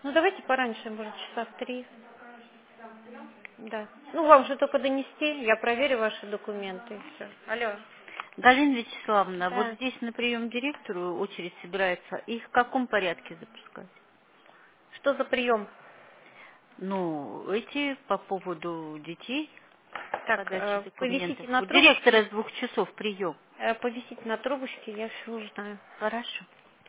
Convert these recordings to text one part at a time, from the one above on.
Ну, давайте пораньше, может, часа в 3. Да. Ну, вам же только донести, я проверю ваши документы и все. Алло. Галина Вячеславовна, вот Да. здесь на прием директору очередь собирается. Их в каком порядке запускать? Что за прием? Ну, эти по поводу детей, Так, подачи повисите документов. на У трубочке. директора с 2 часов прием. Повисите на трубочке, я все узнаю. Хорошо.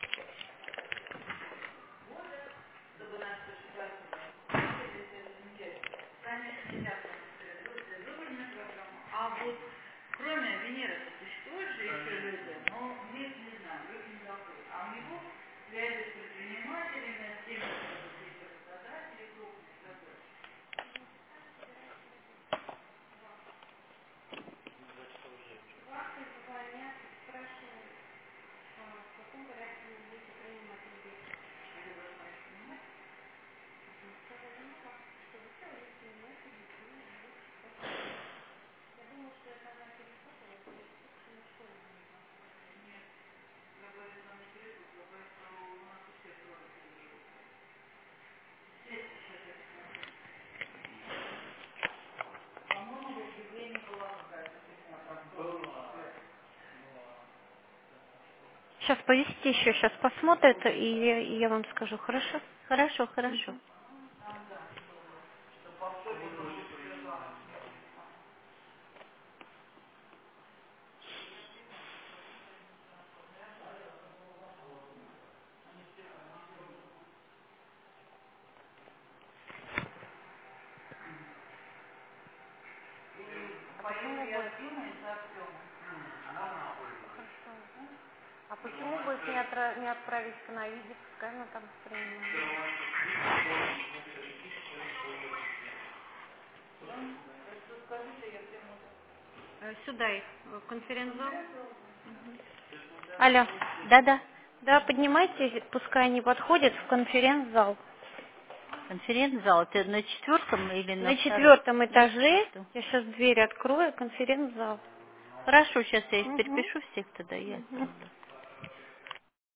Сейчас повисите еще, сейчас посмотрят, и я вам скажу, хорошо? Хорошо, хорошо. А почему будет? Хорошо. А почему бы их не отправить к Наиде, пускай она там принимает? Сюда их, в конференц-зал. Алло. Да-да. Да, поднимайте, пускай они подходят в конференц-зал. Конференц-зал. Это на 4 или на На 2? 4 На этаже, 4. я сейчас дверь открою, конференц-зал. Хорошо, сейчас я их Угу. перепишу всех тогда, ясно. Угу.